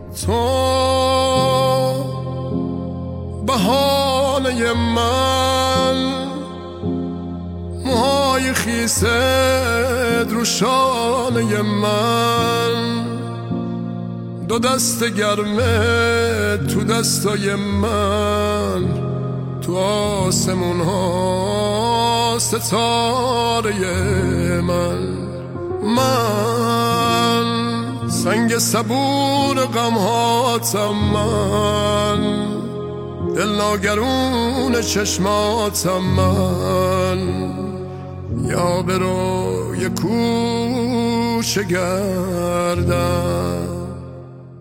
تو بهانه من، موهای خیست رو شانه من، دو دست گرمه تو دستای من، تو آسمون ها ستاره من سنگ صبور غم هاتم، من دل ناگرون چشماتم، من یا به روی کوچه گردم